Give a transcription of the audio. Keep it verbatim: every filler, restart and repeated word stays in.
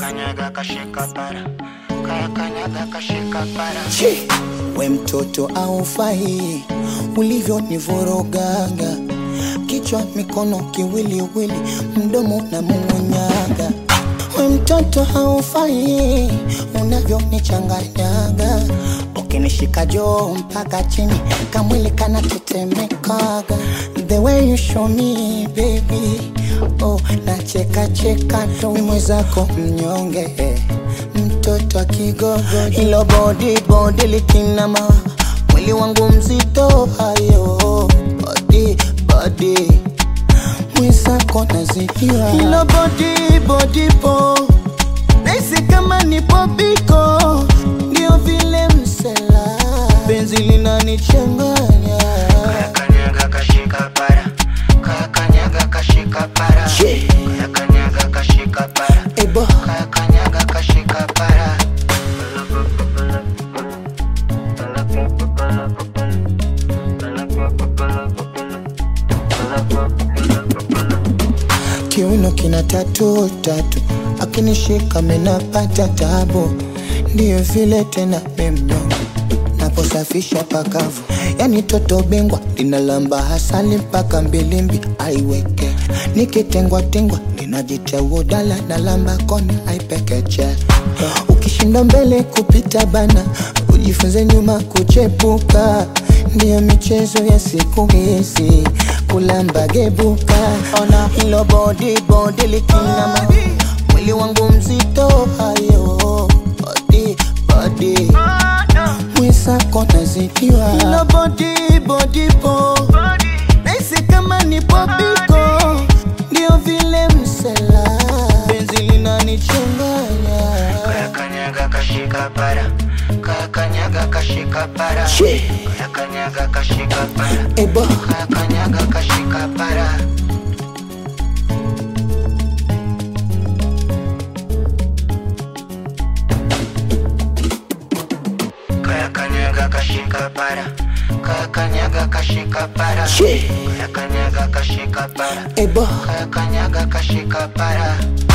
kanyaga kashika para, kaya kanyaga kashika para. Che, we mtoto aufai, ulivyo nivuruganga, kichwa mikono kiwili wili, mdomo na mungunyaga. We mtoto haufai, unavyo nichanganyaga, ukinishika joo mpaka chini, kamwili kana tetemekaga. The way you show me baby, oh nacheka cheka tu, mimi zako mnyonge, mtoto akigogo. Hilo body body likinama, mwili wangu mzito hayo, body body mwizako nazidiwa. Hilo body body po, naisi kama nipo biko, ndio vile msela, penzi linanichanganya. Kaya kanyaga kashika para, kaya kanyaga kashika para, kaya kanyaga kashika para, Ebo kaya kanyaga kashika para. kiuno kina tatu tatu, akinishika menapata tabu, ndio vile tena memnyonge, naposafisha pakavu. Yani toto bingwa, linalamba hasali mpaka mbilimbi aiweke, nikitengwa tengwa linajitia udala na lamba kona aipekeche. Ukishinda mbele kupita bana, ujifunze nyuma kuchepuka, ndio michezo ya siku hizi, kulamba gebuka. Ona hilo body body likinama, mwili wangu mzito hayo, body body mwizako nazidiwa. Hilo body body po, naisi kama nipo biko, ndio vile msela, penzi linanichanganya. Kaya kanyaga kashika para, kaya kanyaga kashika para, kaya kanyaga kashika para, Ebo kaya kanyaga kashika para. Kaya kanyaga kashika para, kaya kanyaga kashika para, kaya kanyaga kashika para, Ebo kaya kanyaga kashika para.